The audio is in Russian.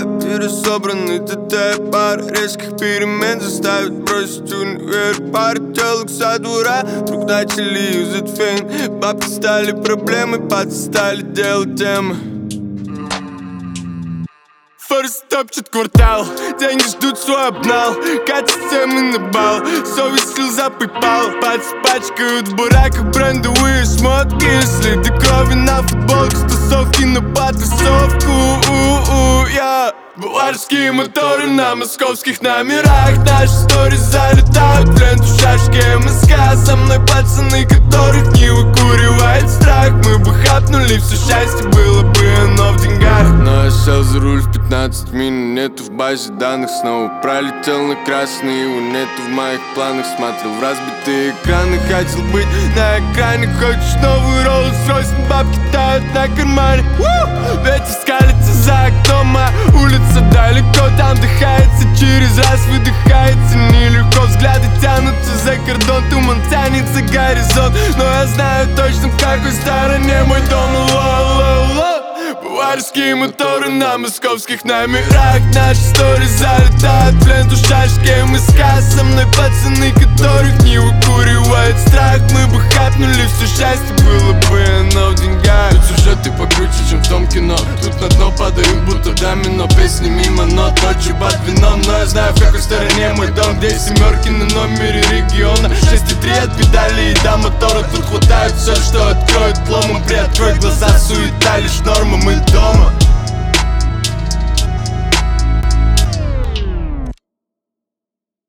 пересобранный ТТ. Пара резких перемен заставит бросить универ. Пара телок со двора, вдруг начали юзать фейн. Бабки стали проблемой, пацаны стали делать темы. Форс топчет квартал, деньги ждут свой обнал. Катят темы на бал, совесть слеза PayPal. Пальцы пачкают в бураках брендовые шмотки. Следы крови на футболке, с тусовки на потусовку. Баварские моторы на московских номерах. Наши сторис залетают в ленту шашки МСК. Со мной пацаны, которых не выкуривает страх. Мы бы хапнули все счастье, было бы оно в деньгах. Но я сел за руль в 15 минут, нету в базе данных. Снова пролетел на красный, его нету в моих планах. Смотрел в разбитые экраны, хотел быть на экране. Хочешь новый Rolls-Royce, но бабки тают на кармане. Ветер скалится за окном, а улица далеко. Там вдыхается, через раз выдыхается. Нелегко, взгляды тянутся за кордон. Туман тянется горизонт, но я знаю точно, в какой стороне мой дом. Баварские моторы на московских номерах. Наши сторис залетают в ленту шашки МСК. Со мной пацаны, которых не выкуривает страх. Мы бы хапнули все счастье, было бы оно в деньгах. Тут сюжеты покруче, чем в том кино. Тут на дно падают, будто домино. Песни мимо нот, ночью под вином. Но я знаю, в какой стороне мой дом. Где семерки на номере региона. 6,3 от педали и до мотора. Тут хватает все, что откроет ломом. Приоткрой глаза, суета лишь норма, мы дома.